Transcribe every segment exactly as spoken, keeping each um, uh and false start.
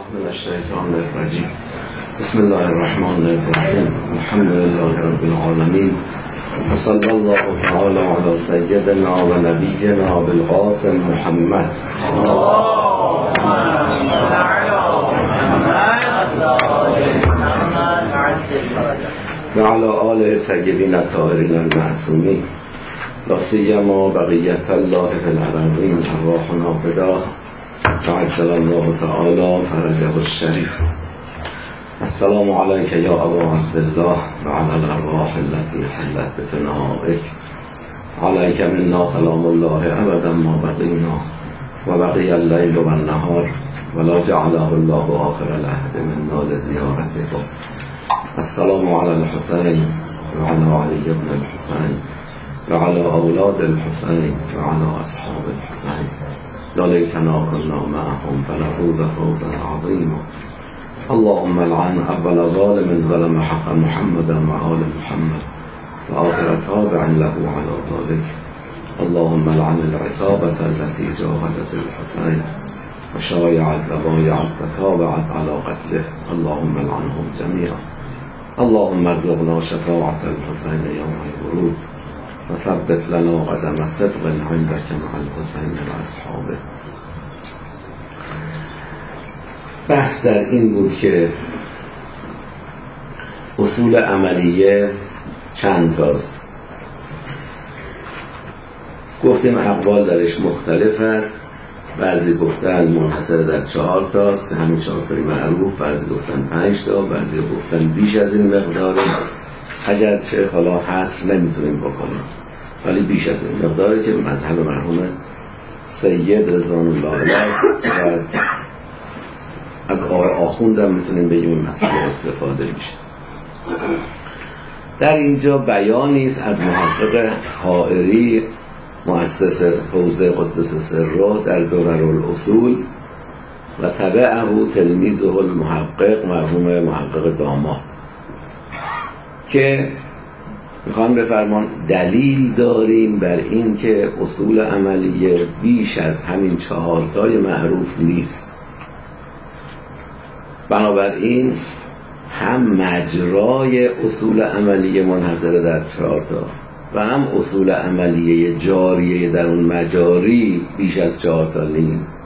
من الشیطان الرجیم. بسم الله الرحمن الرحیم. الحمد لله رب العالمین و صلی الله تعالی علی سیدنا و نبینا بالقاسم محمد و علی آله الطیبین الطاهرین المعصومین لا سیما بقیت الله فی الارضین ارواحنا فداه عجل الله تعالی فرجه الشریف. السلام علیک یا ابا عبدالله و علی الارواح التي حلت بفنائک. علیک منا سلام الله ابدا ما بقینا و بقی اللیل و النهار ولا جعله الله آخر العهد منا لزیارته. السلام علی الحسین و علی علی ابن الحسین و علی اولاد الحسین و علی اصحاب الحسین. یا لیتنا کنا معهم فنفوز فوزا عظیما. اللهم لعن اول ظالم ظلم حق محمد و آل محمد و آخر تابع له على ذلك. اللهم لعن العصابة التي جاهدت الحسين وشايعت وبايعت وتابعت على قتله. اللهم لعنهم جميعا. اللهم ارزقنا شفاعة الحسين يوم الورود وثبت لنا قدم صدق عندك مع الحسين واصحابه. بحث در این بود که اصول عملیه چند تاست. گفتیم اقوال درش مختلف است. بعضی گفتن منحصر در چهار تاست که همین چهار تایی معروف، بعضی گفتن پنج تا، بعضی گفتن بیش از این مقداره. اگرچه حالا حصر نمیتونیم بکنیم ولی بیش از این مقداری که مذهب مرحوم سید رضوان الله علیه و از آقای آخوندم میتونیم بگیم این مسئله استفاده میشه. در اینجا بیانی است از محقق حائری مؤسس حوزه قدس سره در درر الاصول و تبعه تلمیذه المحقق مرحوم محقق داماد که میخوان بفرمان دلیل داریم بر این که اصول عملیه بیش از همین چهارتای معروف نیست. بنابراین هم مجرای اصول عملیه منحصر در چهار تاست و هم اصول عملیه جاریه در اون مجاری بیش از چهار تا نیست.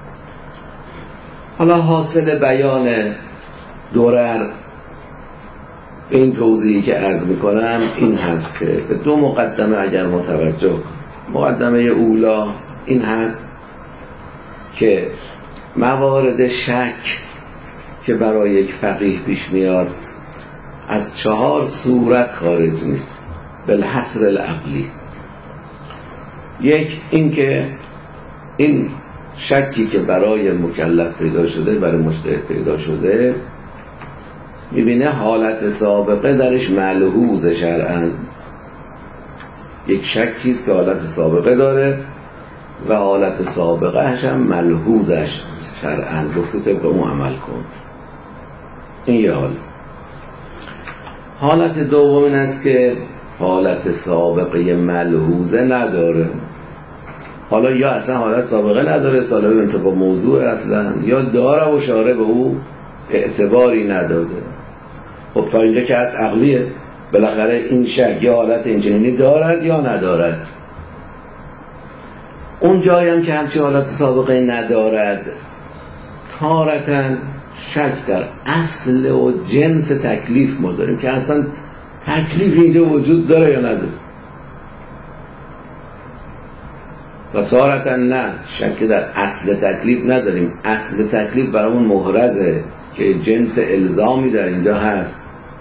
حالا حاصل بیان درر این توضیحی که عرض میکنم این هست که به دو مقدمه اگر متوجه کنم. مقدمه اولا این هست که موارد شک که برای یک فقیه پیش میاد از چهار صورت خارج نیست بالحصر العقلی. یک این که این شکی که برای مکلف پیدا شده، برای مجتهد پیدا شده، میبینه حالت سابقه درش ملحوظ شرعاً. یک شکیست که حالت سابقه داره و حالت سابقه هم ملحوظش شرعاً گفته طبق اون عمل کن. این یه حال. حالت دوم این است که حالت سابقه ملحوظه نداره. حالا یا اصلا حالت سابقه نداره، سالبه انتباه موضوع اصلا، یا داره و شارع به او اعتباری نداده. خب تا اینجا که از عقلیه، بالاخره این شک یا حالت اینجنینی دارد یا ندارد. اون جایی هم که همچی حالت سابقه ندارد، تارتاً شک در اصل و جنس تکلیف ما داریم که اصلا تکلیف اینجا وجود داره یا نداره. و تارتاً نه، شک در اصل تکلیف نداریم. اصل تکلیف برامون محرزه که جنس الزامی در اینجا هست.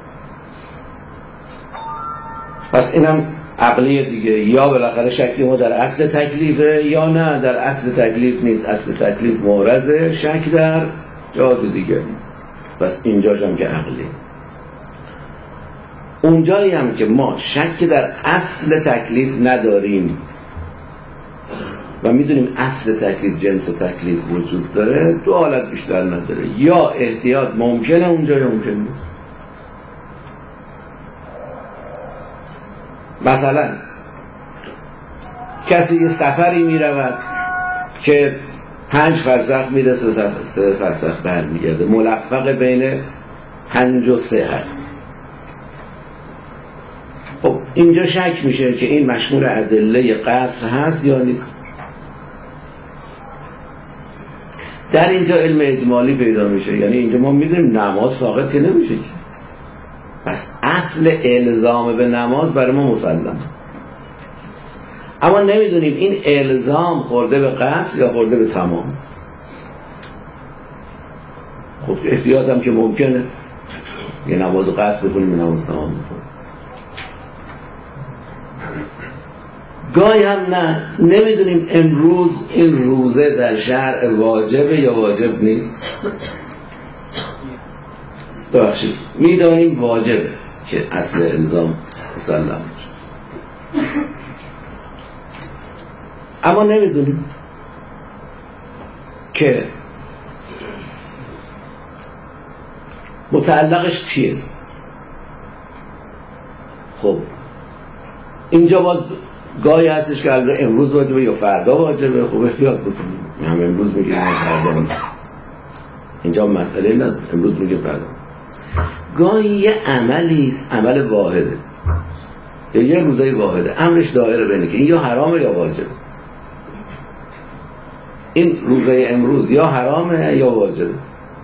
پس اینم عقلیه دیگه، یا بالاخره شکی ما در اصل تکلیفه یا نه در اصل تکلیف نیست. اصل تکلیف محرزه، شک در جای دیگه. پس اینجاش هم که عقلی. اونجایی هم که ما شک در اصل تکلیف نداریم و میدونیم اصل تکلیف جنس تکلیف وجود داره، دو حالت بیشتر نداره. یا احتیاط ممکنه اونجا یا ممکن نیست. مثلا کسی یه سفری میرود که پنج فرسخ میره، سه فرسخ برمیگرده، ملفق بین پنج و سه هست. خب اینجا شک میشه که این مشمول ادله قصر هست یا نیست. در اینجا علم اجمالی پیدا میشه، یعنی اینجا ما میدونیم نماز ساقط که نمیشه، پس اصل الزام به نماز برای ما مسلم، اما نمیدونیم این الزام خورده به قصر یا خورده به تمام. خب احتیاط هم که ممکنه یه نماز قصر بکنیم یه نماز تمام بکنیم، گاهی هم نه. نمیدونیم امروز این روزه در شرع واجبه یا واجب نیست. ببخشید میدانیم واجبه که اصل الزام مسلم میشه، اما نمیدونیم که متعلقش چیه. خب اینجا باز گاهی هستش که البته امروز واجبه یا فردا واجبه. خب احتیاط بکنیم، هم امروز میگیم هم فردا میگیم، اینجا مسئله نداره، امروز میگیم فردا. گاهی یه عملی است، عمل واحده یا یه روزه واحده، امرش دایره بینه که این یا حرامه یا واجبه. این روزه امروز یا حرامه یا واجبه.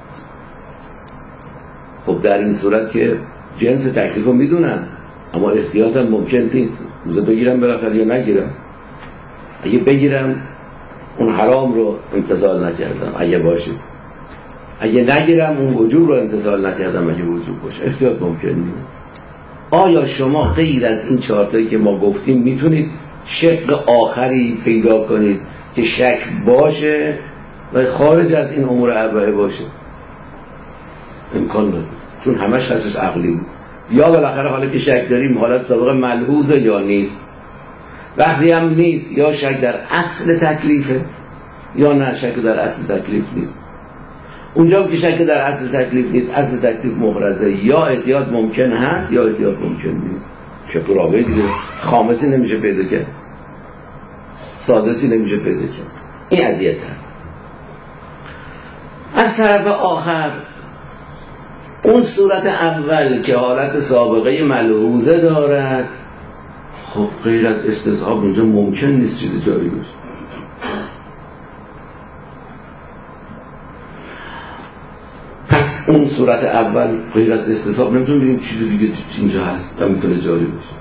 خب در این صورت که جنس تکلیف رو میدونن، اما احتیاط هم ممکن نیست. روزه بگیرم بالاخره یا نگیرم. اگه بگیرم اون حرام رو امتثال نکردم اگه باشه، اگه نگیرم اون وجوب رو امتثال نکردم اگه وجوب باشه. احتیاط ممکن نیست. آیا شما غیر از این چهار تایی که ما گفتیم میتونید شق آخری پیدا کنید که شک باشه و خارج از این امور اربعه باشه؟ امکان نداره، چون همش هستش عقلی بود. یا بالاخره حالا که شک داریم حالت سابقه ملحوظه یا نیست. وقتی هم نیست یا شک در اصل تکلیفه یا نه شک در اصل تکلیف نیست. اونجا که شک در اصل تکلیف نیست، اصل تکلیف مغرضه، یا احتیاط ممکن هست یا احتیاط ممکن نیست. شک رابعه دیگه خامسی نمیشه پیدا کرد، سادسی نمیشه پیدا کرد. این اذیت هست. از طرف آخر اون صورت اول که حالت سابقه ملحوظه دارد، خب غیر از استصحاب اونجا ممکن نیست چیزی جاری بشه. پس اون صورت اول غیر از استصحاب نمیتونیم بگیم چیزی دیگه اینجا هست و میتونه جاری بشه.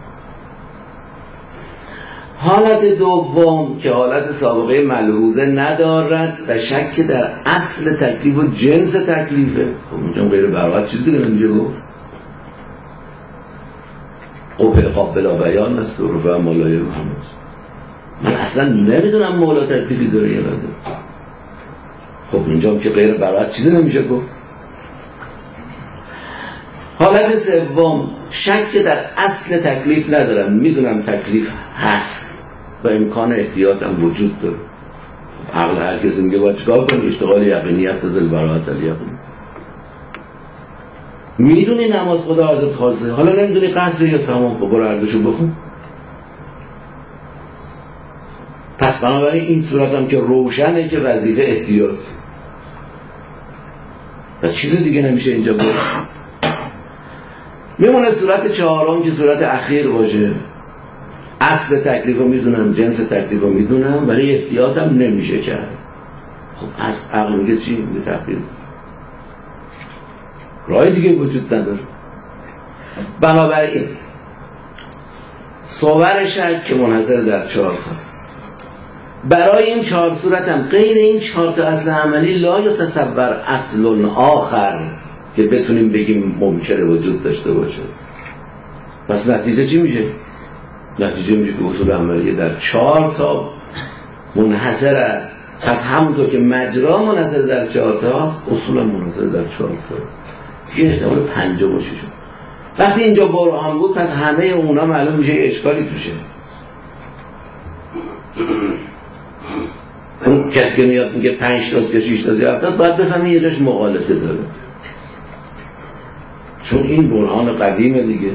حالت دوم که حالت سابقه ملحوظه ندارد و شک در اصل تکلیف و جنس تکلیفه، خب اونجا غیر براحت چیزی دیگه نمیشه گفت. قبل قابل بیان است و رفع مولای محمد. من اصلا نمیدونم مولا تکلیفی داره یا نداره. خب اینجا که غیر براحت چیزی نمیشه گفت. حالت سوم شک در اصل تکلیف ندارم، میدونم تکلیف هست و امکان احتیاط هم وجود داره. عقل هر کسی میگه باید چیکار کنی؟ اشتغال یقینیت تزل براحت الیقین. میدونی نماز خدا ازت خواسته، حالا نمیدونی قصر یا تمام، خب برو هردوشو بکن. پس بنابراین این صورت هم که روشنه که وظیفه احتیاط و چیز دیگه نمیشه اینجا گفت. میمونه صورت چهارم که صورت اخیر باشه. اصل تکلیف رو میدونم، جنس تکلیف رو میدونم، ولی احتیاط هم نمیشه کرد. خب از عقل میگه چی؟ میگه تخییر. راه دیگه وجود نداره. بنابراین صور شک که منحصر در چهار تاست. برای این چهار صورت هم غیر این چهار تا اصل عملی لا یتصور اصل آخر که بتونیم بگیم ممکنه وجود داشته باشه. پس نتیجه چی میشه؟ نتیجه میشه که اصول عملیه در چهار تا منحصر است. پس همونطور که مجرا منحصر در چهار تا است، اصول منحصر در چهار تا. یه احتمال پنجم و ششم. وقتی اینجا برهان بود، پس همه اونا معلوم میشه یه اشکالی توشه. اون کسی که میاد میگه پنج تاست یا شش تاست یا هفت تاست، باید بفهمی یه جاش مغالطه داره، چون این برهان قدیمه دیگه.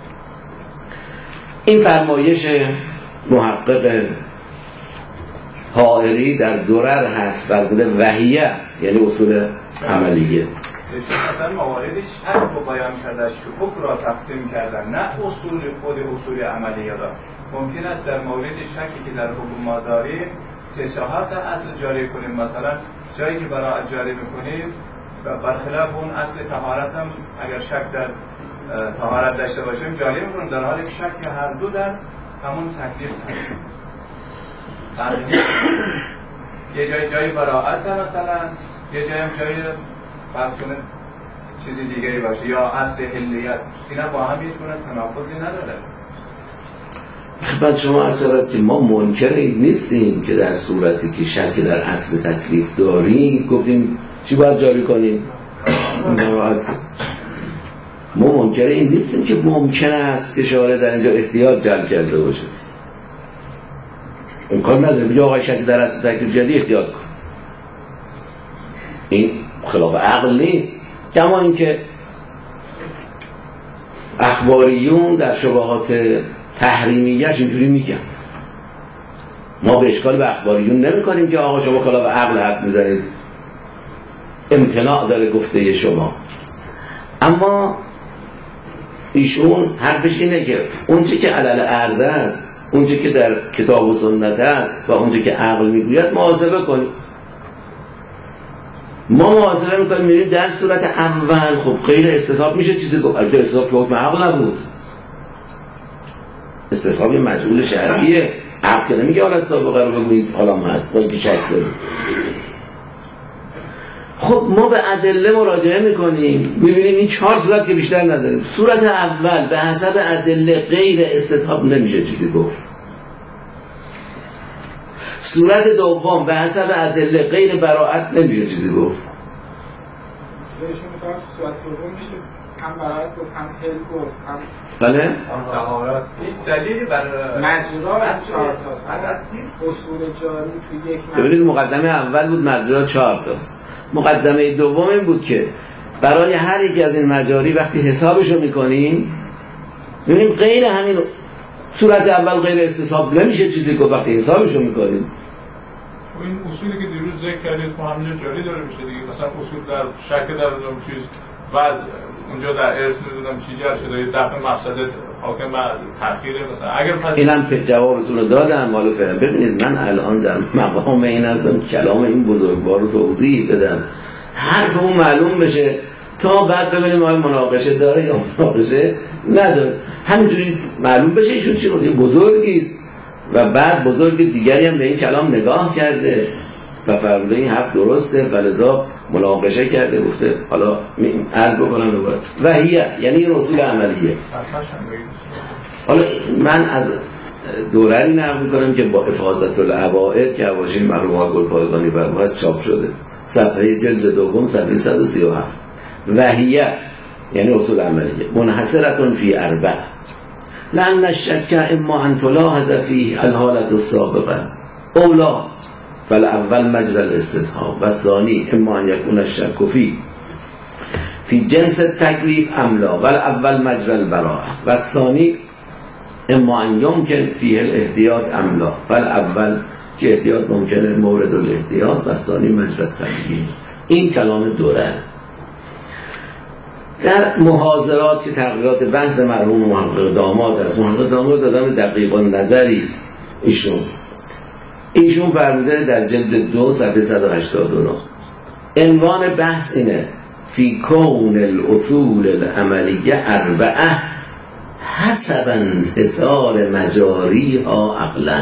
این فرمایش محقق حائری در درر هست فرموده وحیه یعنی اصول عملیه. مثلا موارد شک رو بیان کرده، شکوک را تقسیم کردن، نه اصول خود اصول عملیه را. ممکن است در مورد شکی که در حکم ما داریم سه چهار تا اصل جاری کنیم. مثلا جایی که براءت جاری میکنیم و برخلاف اون اصل طهارت هم اگر شک در طهارت داشته باشیم جاری میکنیم، در حالی که شک هر دو در همون تکلیف هست. یه جای جای براءت مثلا، یه جای هم جای فرض کنه چیزی دیگری باشه، یا اصل حلیت. اینا با هم یه کنه تناقضی نداره. خدمت شما عرض شود که ما منکر این نیستیم که در صورتی که شک در اصل تکلیف داریم گفتیم چی باید جاری کنیم؟ ما منکر این نیستیم که ممکن است که شارع در اینجا احتیاط جلب کرده باشه. اون کار نداره بجا آقای شک در اصل تکلیف جدی احتیاط کن. این خلاف عقل نیست. کما اینکه اخباریون در شبهات تحریمیش اینجوری میگن. ما به اشکال به اخباریون نمی کنیم که آقا شما خلاف عقل حرف میزنید، امتناع داره گفته شما. اما ایشون حرفش اینه که اونچه که علل عرضه است، اونچه که در کتاب و سنت است و اونچه که عقل میگوید محاسبه کنیم. ما محاسبه میکنیم میریم در صورت اول خب غیر استصحاب میشه چیزی گفت. اگر استصحاب که حکم عقل نبود، استصحاب یه مجهول شرعیه. عقل که نمیگه حالت سابقه رو بگوید حالا ما هست با اینکه شک داریم. خب ما به ادله مراجعه میکنیم ببینیم این چهار صورت که بیشتر نداریم. صورت اول به حسب ادله غیر استصحاب نمیشه چیزی گفت. صورت دوم به حسب ادله غیر براءت نمیشه چیزی گفت. بهشون میفرم صورت دوم میشه هم براءت گفت هم حل گفت هم بله؟ طهارت. این دلیلی بر مجرا از چهار تاست. اصول جاری توی یک مجرا. ببینید مقدمه اول بود مجرا چهار تاست. مقدمه دوم این بود که برای هر یک از این مجاری وقتی حسابشو میکنیم ببینیم غیر همین صورت اول غیر استصحاب نمیشه چیزی که وقتی حسابشو میکنیم. این اصولی که دیروز ذکر کردید ما همینجا جاری داره میشه دیگه. مثلا اصول در شک در اون چیز وضع اونجا در ارث میدونم چی جر شده دفع مفسده حاکم بر تأخیر مثلا اگر پس اینم جوابتون رو دادم مالو فهم. ببینید من الان در مقام این هستم کلام این بزرگوار رو توضیح بدم حرف اون معلوم بشه تا بعد ببینیم آیا مناقشه داره یا مناقشه نداره. همینجوری معلوم بشه ایشون چی رو بزرگیست و بعد بزرگ دیگری هم به این کلام نگاه کرده و فرموده این حرف درسته فلذا مناقشه کرده گفته حالا عرض بکنم دوباره وحیه یعنی این اصول عملیه. حالا من از دورری نقل میکنم که با افاضت العوائد که حواشی مرحوم گلپایگانی برماست چاپ شده صفحه جلد دوم صفحه صد و سی و هفت. وحیه یعنی اصول عملیه منحصرتون فی اربع لأن الشک اما ان تلاحظ فیه الحالة السابقه اولا فالاول مجرى الاستصحاب و الثانی اما ان یکون الشک فی فی جنس التکلیف املا و الاول مجرى البراءه و الثانی اما ان یمکن فیه الاحتیاط املا فالاول که احتیاط ممکنه مورد الاحتیاط و الثانی مجرى التکلیف. این کلام دوره در محاضرات که تقریرات بحث مرحوم محقق داماد است. محقق داماد دادم دقیق النظری است. ایشون ایشون فرموده در جلد دو صفحه صد و هشتاد و نه عنوان بحث اینه فی کون الاصول العملیه اربعه حسب انحصار مجاریها عقلا.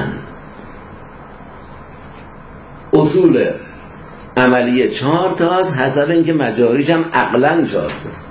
اصول عملیه چهار تاست حسب اینکه مجاریش هم عقلا چهار تاست.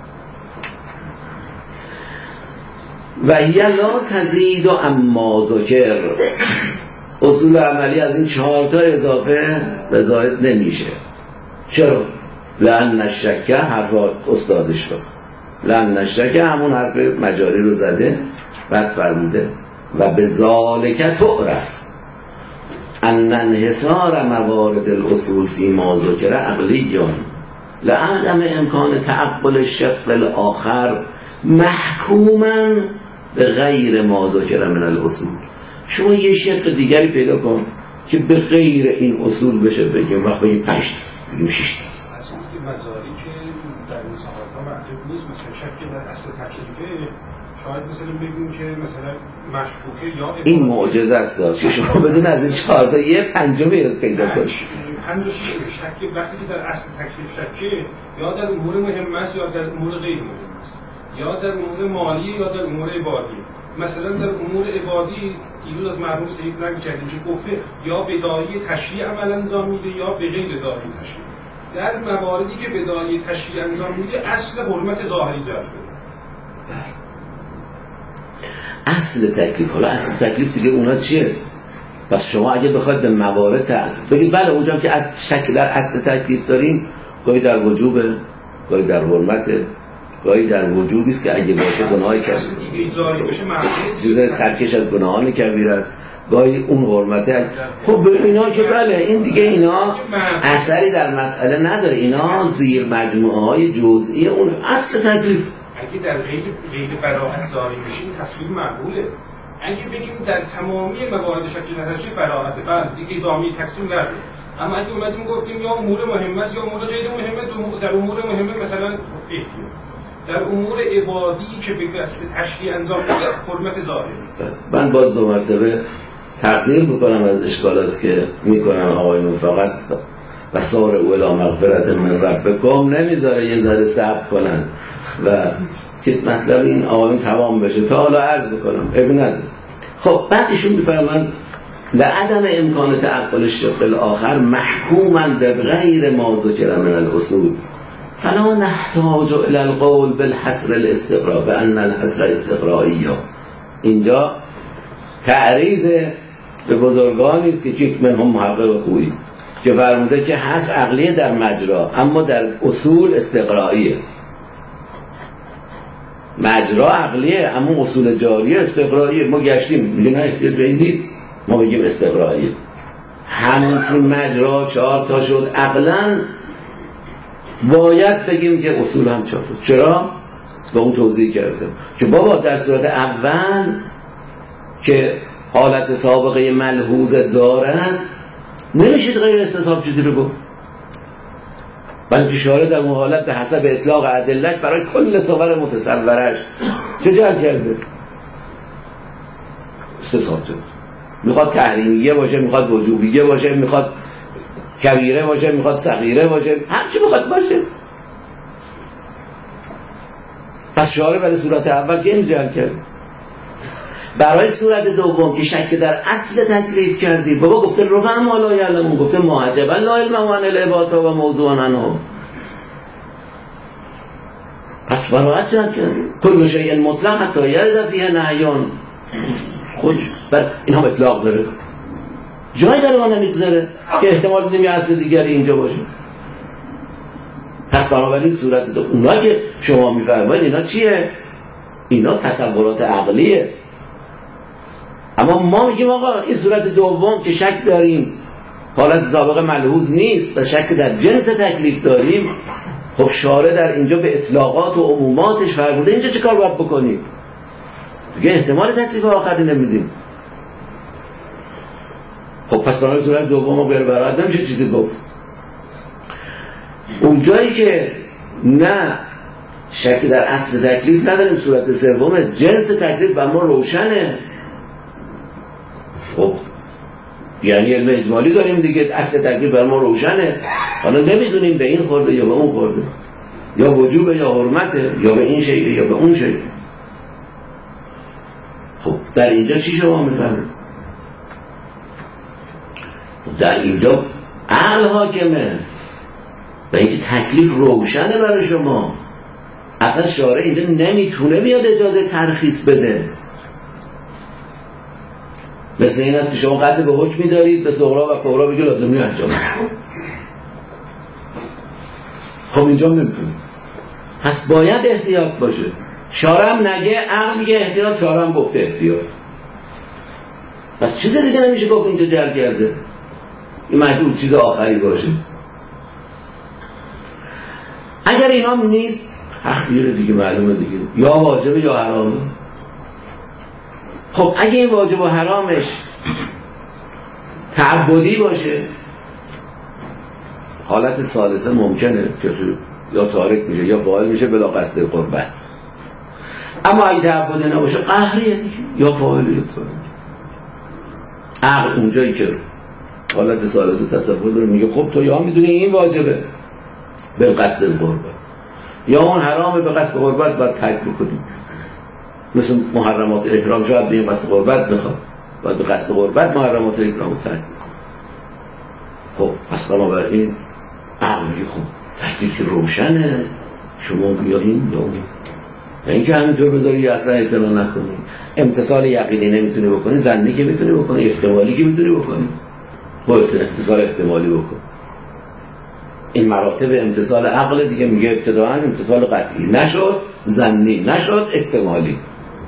و هی لا تزید و اما ذکر اصول عملی از این چهار تا اضافه به زائد نمیشه. چرا؟ لأن الشک حرف استادش رو لأن الشک همون حرف مجاری رو زده بعد فرموده و به ذالک تعرف ان انحصار موارد الاصول فی ما ذکر عقلیون لعدم امکان تعقل الشق الاخر محکوما به غیر ما ذکر من الاصول. شما یه شق دیگری پیدا کن که به غیر این اصول بشه بگیم وقت بگیم پنج تا بگیم شش تا اصلا این مزاری که در این ساعت ها معدود نیست، مثلا شک در اصل تکلیفه، شاید مثلا بگیم که مثلا مشکوکه یا این معجزه است که شما بدون از این چهار تا یه پنجمی پیدا کنید. پنج و شش شک وقتی که در اصل تکلیف شکه یا در امور مهم است یا در امور غیر مهم است، یا در امور مالی یا در امور عبادی. مثلا در امور عبادی دیروز از مرحوم سید نقل کردیم که گفته یا به داعی تشریع عمل انجام میده یا به غیر داعی تشریع. در مواردی که به داعی تشریع انجام میده اصل حرمت ظاهری جلب شده. اصل تکلیف، حالا اصل تکلیف دیگه اونا چیه؟ پس شما اگه بخواید به موارد تر بگید بله اونجا که از شک در اصل تکلیف داریم، گاهی در وجوبه، گاهی در حرمته، گاهی در وجوبی است که اگه باشه گناهی کبیر دیگه جایی بشه معقول جزء ترکش از گناهان کبیر است، گاهی اون حرمته. خب به اینا که بله این دیگه اینا اثری در مسئله نداره، اینا زیر مجموعه های جزئی اون اصل تکلیف. اگه در غیر غیر براءت ظاهر بشین تصویر معقوله. اگه بگیم در تمامی موارد شک نداشته براءت، بله دیگه ادامه تقسیم نداره. اما اگه اومدیم گفتیم یا امور مهم است یا امور غیر مهمه، در امور مهمه مثلا احتیاط، در امور عبادی که به قصد تشریع انجام میده حرمت ظاهری. من باز دو مرتبه تقدیر میکنم از اشکالات که میکنن آقایون، فقط و سار او الی مغفرت من ربکم نمیذاره یه ذره صبر کنن و که مطلب این آقایون تمام بشه تا حالا عرض بکنم ابن. خب بعد ایشون میفرمان لعدم امکان تعقل الشق الاخر محکوما بغیر ما ذکر من الاصول فلا نحتاج الى القول بالحصر الاستقراء بان الحصر استقرائیه. اینجا تعریض به بزرگانی است که یک منهم محقق خوبی که فرموده که حصر عقلیه در مجرا اما در اصول استقرائیه. مجرا عقلیه اما اصول جاریه استقرائیه. ما گشتیم میگه نه احتیاج به این نیست، ما بگیم استقرائیه. همون چون مجرا چهار تا شد عقلاً باید بگیم که اصول هم چهار تا. چرا؟ به اون توضیح کردم که بابا در صورت اول که حالت سابقه ملحوظ دارن نمیشید غیر استصحاب چیزی رو گفت، بلکه شارع در اون حالت به حسب اطلاق ادله‌اش برای کل صور متصورش چه جلب کرده؟ استصحاب کرده. میخواد تحریمیه باشه، میخواد وجوبیه باشه، میخواد کبیره باشه، میخواد صغیره باشه، هر چی میخواد باشه. پس شارع برای صورت اول که این جلب کرده. برای صورت دوم که شک در اصل تکلیف کردی، بابا گفته رفع ما لا یعلمون، گفته ما عجبا لا علم عن العباد و موضوع عنه. پس براعت جلب کردی. کل شیء مطلق حتی یرد فیه نهیان. خوش بر این هم اطلاق داره، جایی داره ما نمیگذاره که احتمال بدیم یه اصل دیگری اینجا باشه. پس بنابراین صورت دو اونا که شما میفرمایید اینا چیه؟ اینا تصورات عقلیه. اما ما میگیم آقا این صورت دوم که شک داریم حالت سابقه ملحوظ نیست و شک در جنس تکلیف داریم، خب شارع در اینجا به اطلاقات و عموماتش فرموده، اینجا چه کار باید بکنیم؟ دیگه احتمال تکلیف آخری نمیدیم. خب پس برای صورت دوم و بربرد نمیشه چیزی گفت. اون جایی که نه شک در اصل تکلیف نداریم، صورت سوم جنس تکلیف و ما روشنه، خب یعنی علم اجمالی داریم دیگه، اصل تکلیف بر ما روشنه، حالا نمیدونیم به این خورده یا به اون خورده، یا وجوبه یا حرمته، یا به این شیء یا به اون شیء. خب در اینجا چی شما میفهمید؟ در اینجا عقل حاکمه و اینکه تکلیف روشنه برای شما. اصلا شارع اینجا نمیتونه بیاد اجازه ترخیص بده. مثل این است که شما قطع به حکمی دارید به صغرا و کبرا بگی لازمی انجام. خب اینجا نمیتونه، پس باید احتیاط باشه. شارع هم نگه، عقل میگه احتیاط، شارع هم گفته احتیاط. پس چیز دیگه نمیشه گفت اینجا جل کرده، این مجبور چیز آخری باشه. اگر اینا نیست تخدیر دیگه معلومه دیگه، یا واجبه یا حرامه. خب اگه این واجب و حرامش تعبدی باشه، حالت ثالثه ممکنه کسی یا تارک میشه یا فاعل میشه بلا قصد قربت. اما اگه تعبدی نباشه قهریه دیگه، یا فاعل یا تارک. عقل اونجایی که حالت ثالثه تصور داره میگه خب تو یا میدونی این واجبه به قصد قربت یا اون حرامه به قصد قربت باید ترک بکنیم. مثل محرمات احرام شاید به این قصد قربت بخواد، باید به قصد قربت محرمات احرام رو ترک بکنیم. خب پس بنابراین عقل میگه خب تکلیف که روشنه، شما بیایین یا اون، اینکه همینطور بذاری اصلا اعتنا نکنی. امتصال یقینی نمیتونی بکنی، ظنی که میتونی بکنی، احتمالی که میتونی بکنی، با امتصال احتمالی بکن. این مراتب امتصال عقل دیگه میگه ابتداءً امتصال قطعی نشد، ظنی نشد، احتمالی،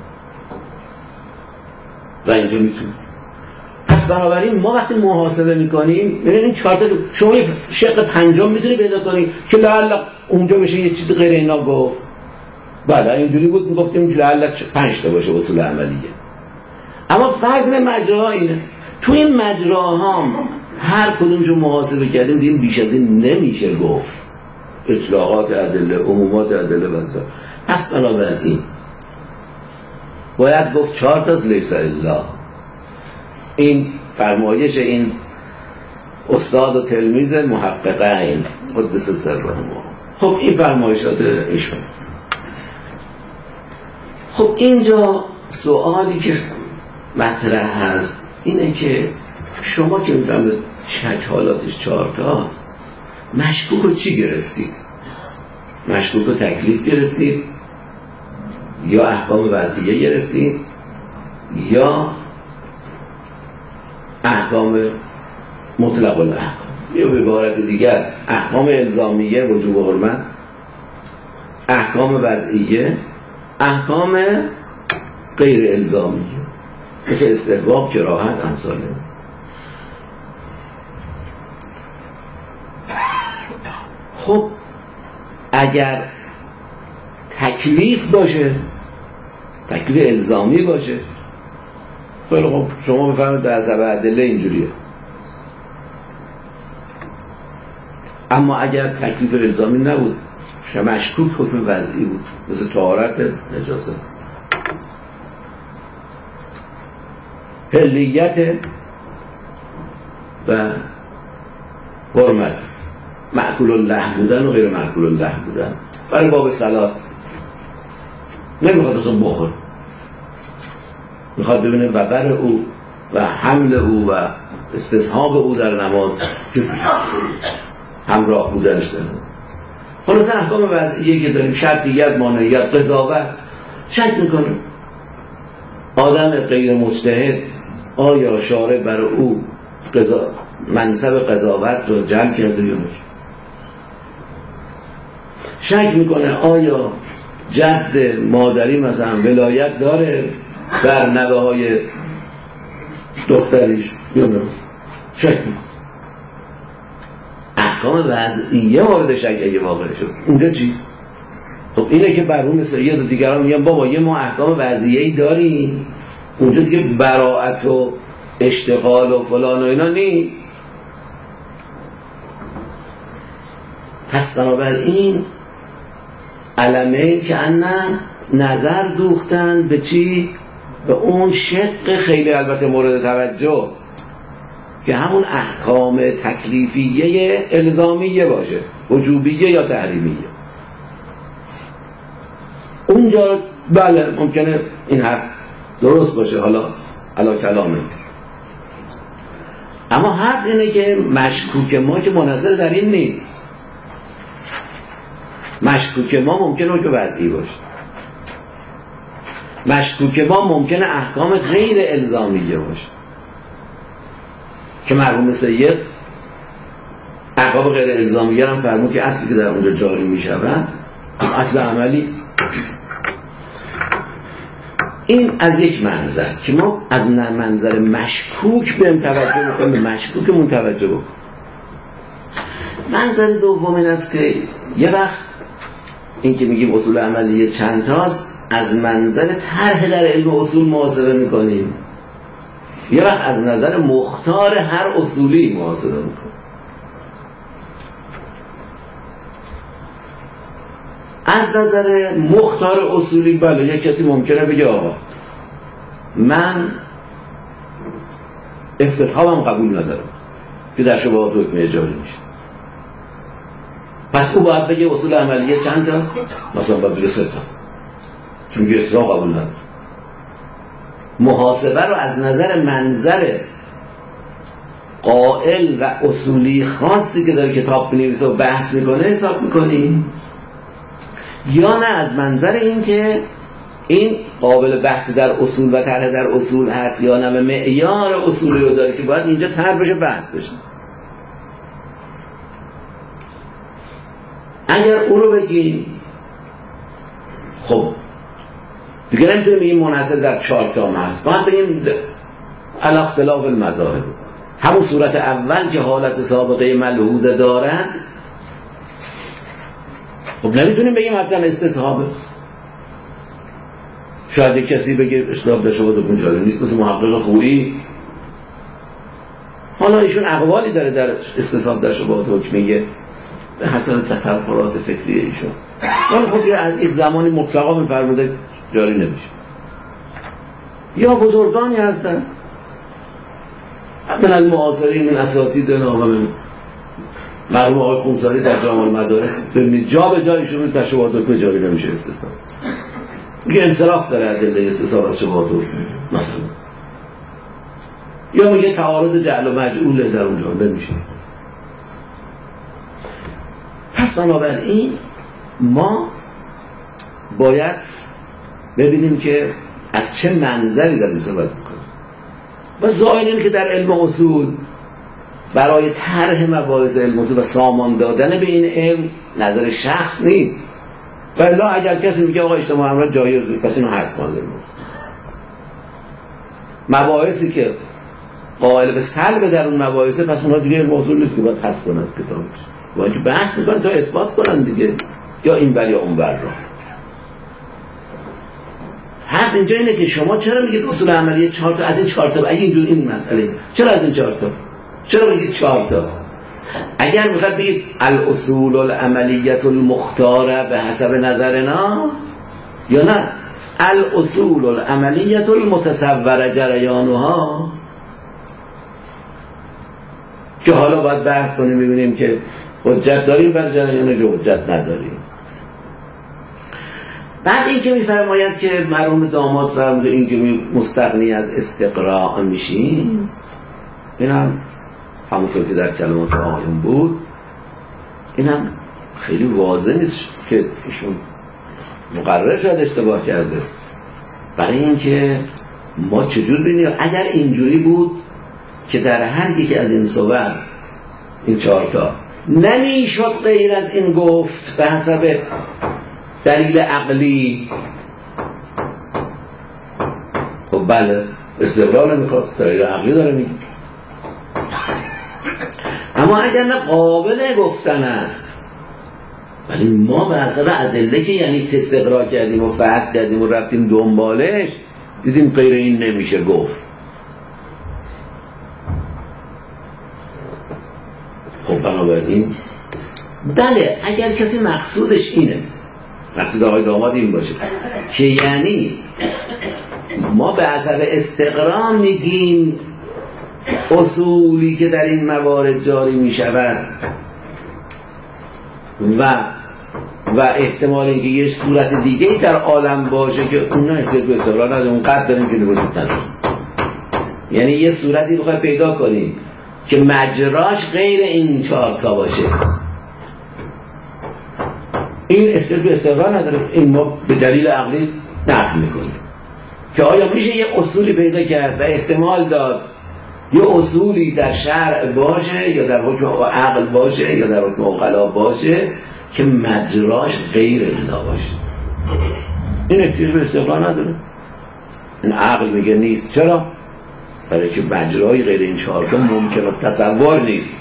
و اینجا میتونی. پس بنابراین ما وقتی محاسبه میکنیم ببینید این چهار تا شما یک شق پنجم میتونی پیدا کنی که لعل اونجا بشه یه چیز غیر اینا گفت. بله اینجوری بود میگفتیم که لعل پنج تا باشه اصول عملیه. اما فضل مجراها اینه، تو این مجراها هر کدومشو محاسبه کردیم دیدیم بیش از این نمیشه گفت. اطلاقات ادله، عمومات ادله واسه. پس بنابراین باید گفت چهار تا لیس الا. این فرمایش این استاد و تلمیذ محققین قدس سرهم. خب این فرمایشات ایشون. خب اینجا سوالی که مطرح هست اینه که شما که میفهمید شک حالاتش چهار تاست، مشکوک رو چی گرفتید؟ مشکوک رو تکلیف گرفتید یا احکام وضعیه گرفتید یا احکام مطلق الاحکام، یا به عبارت دیگر احکام الزامیه وجوب و حرمت، احکام وضعیه، احکام غیر الزامیه مثل استحباب، کراهت، امثاله. خب اگر تکلیف باشه، تکلیف الزامی باشه، خب شما بفهمید به حسب ادله اینجوریه. اما اگر تکلیف الزامی نبود، مشکوک حکم وضعی بود، مثل طهارت، نجاست، حلیت و حرمت، معکول اللحم بودن و غیر معکول اللحم بودن. برای باب صلات نمیخواد اصلا بخور، میخواد ببینه وبر او و حمل او و استصحاب او در نماز همراه بودنش داره. خلاص احکام وضعیه که داریم، شرطیت، مانعیت، قضاوت، شک میکنه آدم غیر مجتهد آیا شارع برای او قضا... منصب قضاوت رو جمع کرده یا نه. شک میکنه آیا جد مادری مثلا ولایت داره بر نوه های دختریش یا نه. شک میکنه. احکام وضعیه مورد شک اگه واقع شد، اونجا چی؟ خب اینه که برون سید و دیگران میگن بابا یه ما احکام وضعیه‌ای داریم، اونجا دیگه براءت و اشتغال و فلان و اینا نیست. پس بنابراین علمه که انا نظر دوختن به چی؟ به اون شق خیلی البته مورد توجه که همون احکام تکلیفیه الزامیه باشه، وجوبیه یا تحریمیه. اونجا بله ممکنه این حرف درست باشه، حالا علا کلامه. اما حرف اینه که مشکوک ما که منحصر در این نیست. مشکوک ما ممکنه که وضعی باشه، مشکوک ما ممکنه احکام غیر الزامیه باشه که مرحوم سید احکام غیر الزامیه هم فرمود که اصلی که در اونجا جاری میشوند اصل عملی است. این از یک منظر که ما از منظر مشکوک بهم توجه بکنیم، مشکوکمون توجه بکنیم. منظر دوم این است که یه وقت این که میگیم اصول عملیه چند تاست، از منظر طرح در علم اصول محاسبه میکنیم. یه وقت از نظر مختار هر اصولی محاسبه میکنه. از نظر مختار اصولی بله یک کسی ممکنه بگه آقا من استصحابم قبول ندارم که در شبهات حکم اجاری میشه، پس او باید بگه اصول عملیه چند تاست؟ مثلا باید بگه سه تاست، چون که استصحاب قبول نداره. محاسبه رو از نظر منظر قائل و اصولی خاصی که داره کتاب بنویسه و بحث میکنه حساب میکنیم، یا نه از منظر این که این قابل بحث در اصول و طرح در اصول هست، یا نه معیار اصولی رو داره که باید اینجا طرح بشه بحث بشه. اگر او رو بگیم خب دیگه نمیتونیم این منحصر در چهار تا هست، باید بگیم علی اختلاف المذاهب. همون صورت اول که حالت سابقه ملحوظ دارد، خب نمیتونیم بگیم حتما استصحابه. شاید یک کسی بگه اشتباه در شبهات حکم اجاری نیست، مثل محقق خویی، حالا ایشون اقوالی داره در استصحاب در شبهات حکمیه به حسب تطورات فکری ایشون، ولی خب یک زمانی مطلقا میفرموده جاری نمیشه. یا بزرگانی هستن من المعاصرین من اساتیدنا و من مرحوم آقای خونساری در جامع المدارک، ببینید جا به جا ایشون در شبهات حکم جاری نمیشه استصحاب، میگه انصراف داره ادله استصحاب از شبهات حکم مثلا، یا میگه تعارض جعل و مجعوله در اونجا نمیشه. پس بنابراین ما باید ببینیم که از چه منظری داریم صحبت میکنیم و ظاهر اینه که در علم اصول برای طرح مباحث علم اصول و سامان دادن به این علم نظر شخص نیست، ولی اگر کسی میگه آقا اجتماع امر جایز نیست پس اینو حذف کن. مباحثی که قائل به سلب در اون مباحثه پس اونها دیگه علم اصول نیست که باید حذف کنن از کتابش، باید که بحث میکنن تا اثبات کنن دیگه، یا این بر یا اون بر را. حرف اینجا اینه که شما چرا میگید اصول عملیه چهار تا؟ از این چهار تا اگه اینجور این مسئله چرا از این چهار تا؟ چرا میگید چهار تاست؟ اگر میخواد بگید الاصول العملیه المختاره به حسب نظرنا، یا نه الاصول العملیه المتصوره جریانها، که حالا باید بحث کنیم ببینیم که حجت داریم بر جریان جو حجت نداریم. بعد این که میفرماید که مرحوم داماد فرموده این که مستغنی از استقراء میشین، این هم همونطور که در کلمات آقایون بود، این هم خیلی واضح نیست که ایشون مقرر شاید اشتباه کرده، برای اینکه ما چجور بینیم اگر اینجوری بود که در هر یکی از این صور این چهارتا نمیشد غیر از این گفت به حسب دلیل عقلی، خب بله استقرار نمیخواست، دلیل عقلی داره میگه. اما اگر نه قابل گفتن است، ولی ما به حسب ادله که یعنی استقرار کردیم و فحص کردیم و رفتیم دنبالش دیدیم غیر این نمیشه گفت، خب بنابراین بله اگر کسی مقصودش اینه، مقصود آقای داماد این باشه که یعنی ما به اثر استقرار میگیم اصولی که در این موارد جاری میشود و و احتمال اینکه یه صورت دیگه در عالم باشه که اون نه احتیاج به استقرار نداره، اون قد داریم که وجود نداره، یعنی یه صورتی بخوای پیدا کنیم که مجراش غیر این چهار تا باشه، این احتیاج به استقرار نداره، این ما به دلیل عقلی نفی میکنیم که آیا میشه یه اصولی پیدا کرد و احتمال داد یه اصولی در شرع باشه یا در حکم عقل باشه یا در حکم عقلا باشه که مجراش غیر اینا باشه، این احتیاج به استقرار نداره. این عقل میگه نیست، چرا؟ برای که مجرای غیر این چهارتا ممکنه تصور نیست.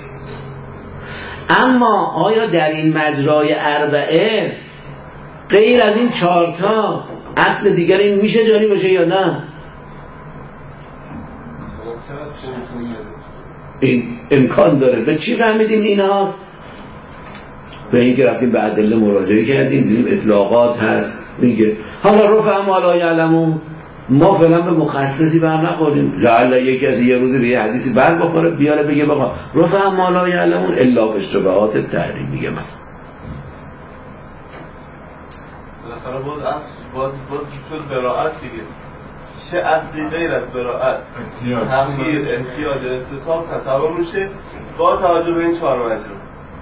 اما آیا در این مجرای اربعه غیر از این چهارتا اصل دیگر این میشه جاری باشه یا نه؟ این امکان داره. به چی فهمیدیم این هاست؟ به این که رفتیم به ادله مراجعه کردیم، دیدیم اطلاقات هست میگه حالا رفع ما لا یعلمون، ما فعلا به مخصصی بر نخوریم، لعل یکی از یه روزی به یه حدیثی بر بخوره بیاره بگه بابا رفع ما لا یعلمون الا باشتبهات تحریمیه مثلا. بالاخره باز اصل باز باز شد براءت دیگه. چه اصلی غیر از براءت، تغییر، احتیاج، استصحاب تصور میشه با توجه به این چهار مجموعه.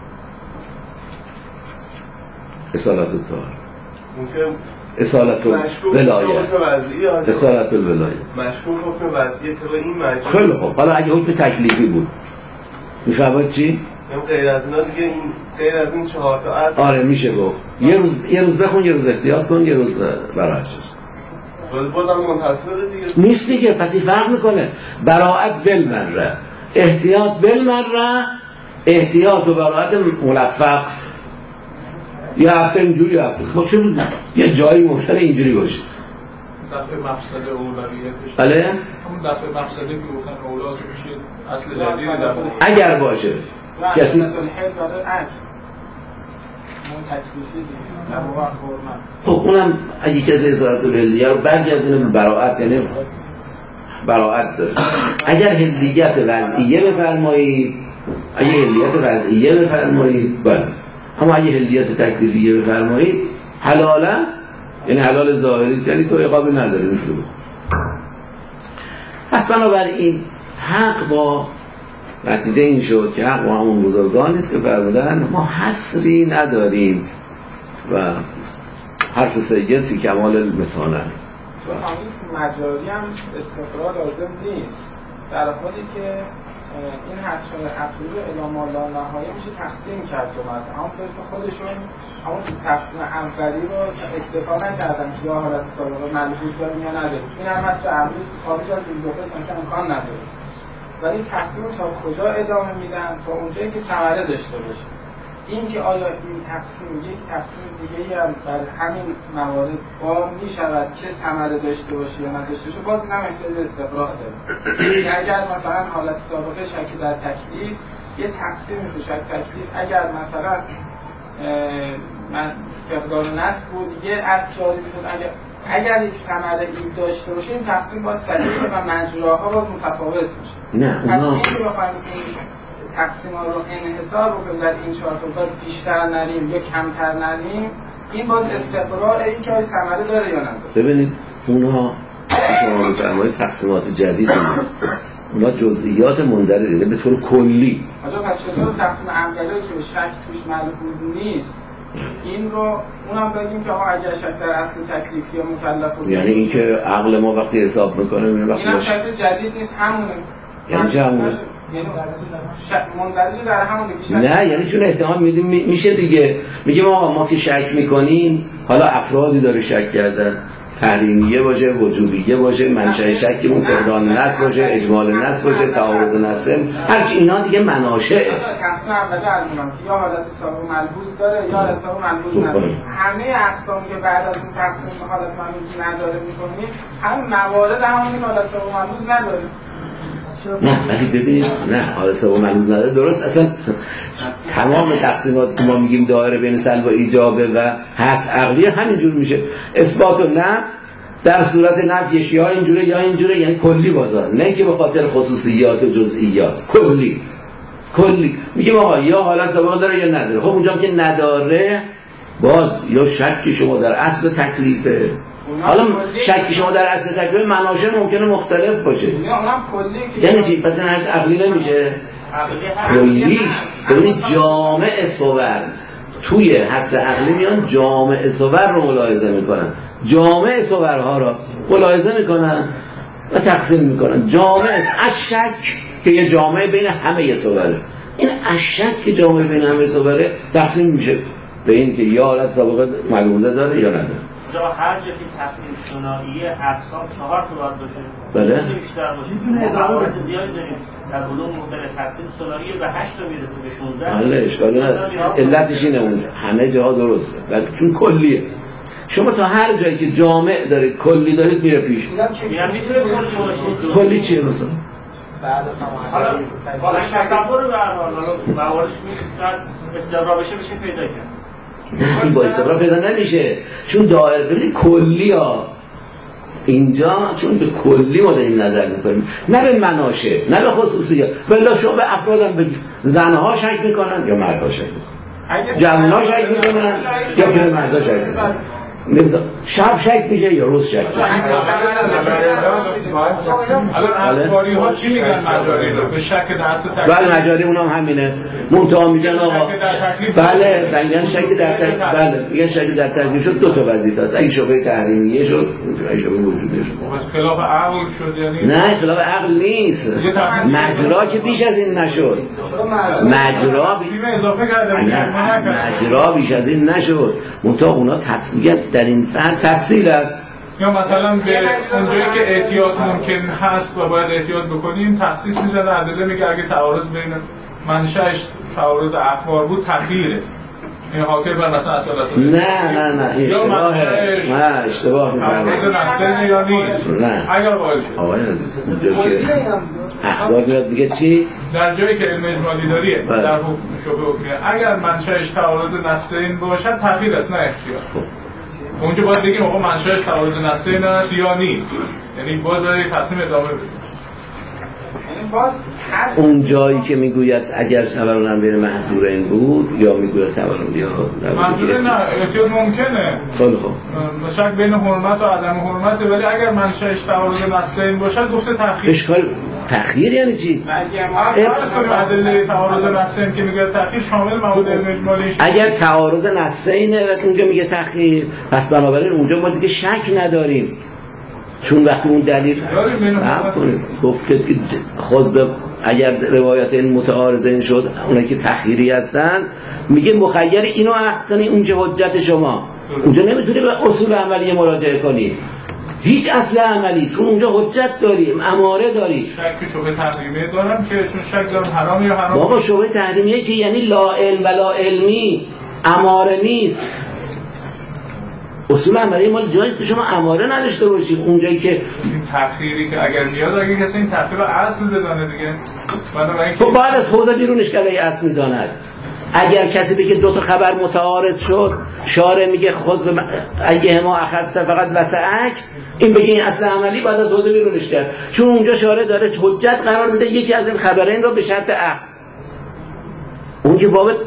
اصالت الطهارة، ممکن اصالت الولایه، اصالت الولایه مشکوک حکم وضعی طبق این مجموعه. خیلی خوب. حالا اگه حکم تکلیفی بود میفهمید چی؟ این غیر از اینا دیگه، این غیر از این چهار تا اصل. آره میشه گفت یه روز یه روز بخون، یه روز احتیاط کن، یه روز براحت شد. باز بازم منحصره دیگه نیست دیگه. پس این فرق میکنه. براءت بالمره، احتیاط بالمره، احتیاط و براءت ملفق. یه هفته اینجوری هفته ما چون یه جایی ممکنه اینجوری باشه. دفع مفسده اولویتش. بله؟ همون دفع مفسده که گفتن اولاد میشه اصل جدید دفع. اگر باشه کسی خب اونم اگه کسی اصالت الهلیه رو برگردونه به براءت، یعنی براءت داره. اگر هلیت وضعیه بفرمایید، اگه هلیت وضعیه بفرمایید بله، اما اگه هلیت تکلیفیه بفرمایید حلال است، یعنی حلال ظاهری است، یعنی تو عقابی نداره میفهمید. پس بنابراین حق با نتیجه این شد که حق با همون بزرگان نیست که فرمودن ما حصری نداریم و حرف سید فی کمال المتانه است. تو همین مجاری هم استقرار لازم نیست، در حالی که این حصر عقلی رو اعلام لا نهایه میشه تقسیم کرد دو مرتبه. همونطور که خودشون همون تقسیم اولی رو اکتفا نکردن که یا حالت سابقه ملحوظ داریم یا نداریم. این هم حصر عقلی است، خارج از این دو قسم امکان نداره. ولی تقسیم تا کجا ادامه میدن؟ تا اونجایی که ثمره داشته باشه. این که آیا این تقسیم یک تقسیم دیگه‌ای هم در همین موارد بار میشود که ثمره داشته باشه یا نداشته باشه، باز اینم احتیاج به استقراء داره. اگر مثلا حالت سابقه شک در تکلیف یه تقسیمش رو شک تکلیف، اگر مثلا من فقدان نصب بود یه از جاری میشد، اگر اگر یک ثمره این داشته باشه این تقسیم باز صحیح و مجراها باز متفاوت میشه. نه پس این که بخوایم تقسیم ها رو انحصار بکنیم در این چهار تا بیشتر نریم یا کمتر نریم، این باز استقرار این که ثمره داره یا نداره. ببینید اونها شما می‌فرمایید تقسیمات جدید نیست، اونها جزئیات مندرجه به طور کلی. آجا پس چطور تقسیم اولی که شک توش ملحوظ نیست این رو اونم بگیم که آقا اگر شک در اصل تکلیفی یا مکلف بود، یعنی اینکه عقل ما وقتی حساب میکنه میبینه وقتی اینم شک جدید نیست، همونه. یعنی چه همونه؟ یعنی مندرجه در همونه که شک. نه یعنی چون احتمال میدیم میشه دیگه. میگه ما ما که شک میکنیم، حالا افرادی داره شک کردن، تحریمیه باشه، وجوبیه باشه، منشأ شکمون فقدان نص باشه، اجمال نص باشه، تعارض نص، هر چی اینا دیگه مناشئه. تقسیم اولی علمونم که یا حالت سابق ملحوظ داره یا حالت سابق ملحوظ نداره. همه اقسام که بعد از این تقسیم حالت ملحوظ نداره میکنیم، هم موارد همون حالت سابق ملحوظ نداره. نه ولی ببینید نه حالت سابق ملحوظ نداره درست. اصلا تمام تقسیمات که ما میگیم دایره بین سلب و ایجابه و حس عقلی همینجور میشه. اثبات و نفی در صورت نفیش یا اینجوره یا اینجوره، یعنی کلی بازار، نه که به خاطر خصوصیات و جزئیات، کلی کلی میگیم آقا یا حالت سابقه داره یا نداره. خب اونجا که نداره باز یا شک شما در اصل تکلیفه. حالا شک شما در اصل تکلیف مناشه ممکنه مختلف باشه، یعنی چی؟ پس این حس عقلی نمیشه. کلیش ببینید جامع صور توی حس عقلی میان جامع صور رو ملاحظه میکنن، جامع صورها رو ملاحظه میکنن و تقسیم میکنن. جامع اشک که یه جامع بین همه صوره، این اشک که جامع بین همه صوره تقسیم میشه به این که یا حالت سابقه ملحوظه داره یا نداره. هر جا که تقسیم ثنائیه اقسام چهار تا باید باشه، بله بیشتر باشه. موارد زیادی داریم در علوم مختلف، تقسیم ثنائیه به هشت تا میرسه، به شانزده. بله اشکال نداره، علتش اینه اون همه جاها درسته ولی چون کلیه. شما تا هر جایی که جامع دارید کلی دارید میره پیش. میگم میتونه کلی باشه. کلی چیه مثلا؟ حالا با تصور رو به هر حال مواردش میاد استقرار بشه بشه پیدا کرد. این با استقرار پیدا نمیشه، چون دائره ببینید کلی ها اینجا، چون به کلی ما داریم نظر میکنیم نه به مناشه نه به خصوصیات. ولی شما به افرادم بگید زنها شک میکنن یا مردها شک میکنن، جوانها شک میکنن یا پیرمردها شک میکنن، نمیدونم شب شک میشه یا روز شک میشه. الان اخباری ها چی میگن مجاری رو به شک دست تکلیف؟ بله مجاری اونم همینه، منتها میگن آقا بله میگن شک در تکلیف، بله میگن شک در تکلیف شد دو تا وظیفه است، اگه شبهه تحریمیه شد اگه شبهه وجودی شد. بس خلاف عقل شد یعنی؟ نه خلاف عقل نیست، مجرا که بیش از این نشد، مجرا اضافه کرده مجرا بیش از این نشد، منتها اونا تفصیل در این فرض تفصیل است. یا مثلا به اونجایی که احتیاط ممکن هست و باید احتیاط بکنیم تخصیص میزنه، عدده میگه اگه تعارض بین منشأش تعارض اخبار بود تخییره، این حاکم بر مثلا اصالت نه نه نه اشتباهه، نه اشتباه میزنه تعارض نسل یا نیست. نه اگر قائل شد آقای عزیز اونجا که اخبار میاد میگه چی؟ در جایی که علم اجمالی داریه در حکم شبه حکمیه اگر منشأش تعارض نسلین باشد تخییر است نه اختیار. اونجا باید بگیم آقا منشأش تعارض نسلین است یا نیست، یعنی باز باید تقسیم ادامه بدیم. یعنی باز اون جایی که میگوید اگر تورم بین محظورین بود یا میگوید تورم بیا منظور نه احتیاط ممکنه، خیلی خوب شک بین حرمت و عدم حرمت، ولی اگر منشأش تعارض نسلین باشد گفته تخییر. اشکال تخییر یعنی چی؟ فرض کنیم عدله تعارض نسلین که میگه تخییر شامل مواد علم اجمالی. اگر تعارض نسلینه و اونجا میگه تخییر، پس بنابراین اونجا ما دیگه شک نداریم، چون وقتی اون دلیل صحب کنیم گفت که خود به اگر روایت این متعارضین شد اونایی که تخییری هستن میگه مخیر اینو عقد کنی اونجا حجت شما، اونجا نمیتونی به اصول عملی مراجعه کنی، هیچ اصل عملی، چون اونجا حجت داریم، اماره داری. شک شبه تحریمیه دارم که چون شک دارم حرام یا حرام. بابا شبه تحریمیه که یعنی لا علم و لا علمی، اماره نیست. اصول عملی مال جایز که شما اماره نداشته باشید اونجایی که این تخییری که اگر میاد اگه کسی این تخییر اصل بدانه دیگه خب باید از حوزه بیرونش کرده اصل میداند. اگر کسی بگه دو تا خبر متعارض شد شارع میگه خود به اگه ما اخذت فقط وسعک، این بگه این اصل عملی بعد از حوزه بیرونش کرد، چون اونجا شارع داره حجت قرار میده یکی از این خبرین رو به شرط اخذ. اون که باب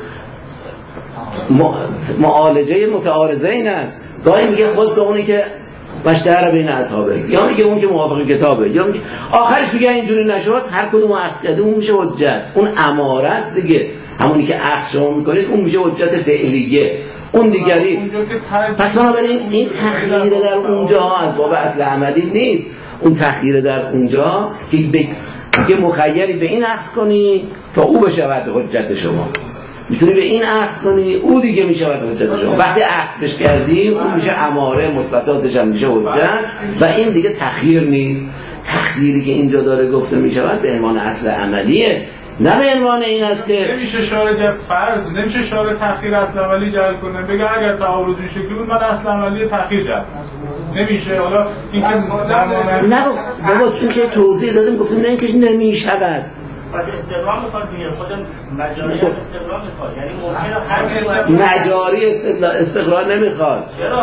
معالجه متعارضین است، گاهی میگه خود به اونی که مشتهر بین اصحابه، یا میگه اون که موافق کتابه، یا میگه آخرش میگه اینجوری نشد، هر کدوم اخذ کرده اون میشه حجت، اون اماره است دیگه، همونی که اخذ شما میکنید اون میشه حجت فعلیه، اون دیگری. پس بنابراین این تخییر در اونجا از باب اصل عملی نیست، اون تخییر در اونجا که بگه مخیری به این اخذ کنی تا او بشود حجت شما، میتونی به این اخذ کنی او دیگه میشود حجت شما، وقتی اخذش کردی اون میشه اماره، مثبتاتش هم میشه حجت و این دیگه تخییر نیست. تخییری که اینجا داره گفته میشود به عنوان اصل عملیه، نه به عنوان این است که نمیشه شارع جلب فرض، نمیشه شارع تخییر اصل عملی جلب کنه بگه اگر تعارض این شکلی بود من اصل عملی تخییر جلب نمیشه. حالا این که نه بابا چون که توضیح دادیم گفتیم نه اینکه نمیشود، پس استقرار میخواد میگه خودم مجاری هم استقرار میخواد، یعنی ممکنه هر مجاری استقرار استقرار نمیخواد، چرا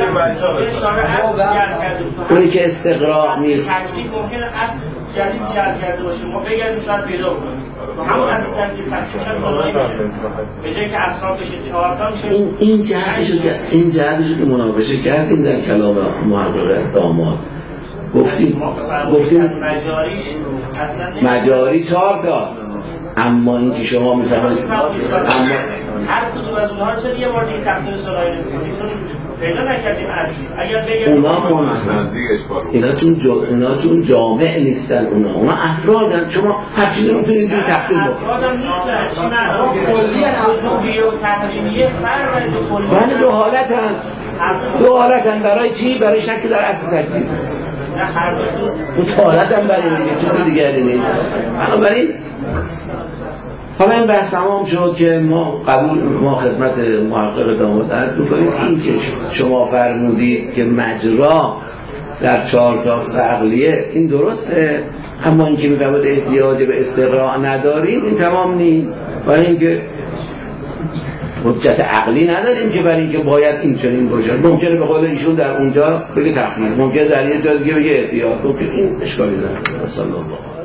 اونی که استقرار میخواد تکلیف ممکنه اصل جدید جلب کرده باشه ما بگردیم شاید پیدا کنیم همون اصل تکلیف تکلیف شاید صدایی میشه به جایی که اصلا بشه چهار تا میشه. این این جهتشو که این جهتشو که مناقشه کردیم در کلام محقق داماد گفتیم گفتیم مجاری چهار تاست، اما این که شما میفهمید اما هر کدوم از اونها رو چرا یه بار دیگه تقسیم صلاحی نمی‌کنید چون پیدا نکردیم اصلی. اگر بگم اونا اینا چون جا... اینا چون جامع نیستن، اونا اونا افرادن، شما هر چیزی میتونید اینجوری تقسیم بکنید. افرادم نیستن، چی مثلا کلیه وجوبیه و تحریمیه فرق داره کلیه. بله دو حالتن. دو حالتن برای چی؟ برای شک در اصل تکلیف. نه هر دو اون حالت هم برای دیگه چیز دیگری نیست. بنابراین حالا این بحث تمام شد که ما قبول ما خدمت محقق داماد عرض می‌کنیم این که شما فرمودید که مجرا در چهار تا عقلیه این درسته، اما اینکه می‌فرماید احتیاج به استقراء نداریم این تمام نیست. برای اینکه حجت عقلی نداریم که برای اینکه باید این چنین باشه. ممکنه به قول ایشون در اونجا بگه تخییر، ممکنه در یه جا دیگه بگه احتیاط، ممکنه این اشکالی نداره. صلی الله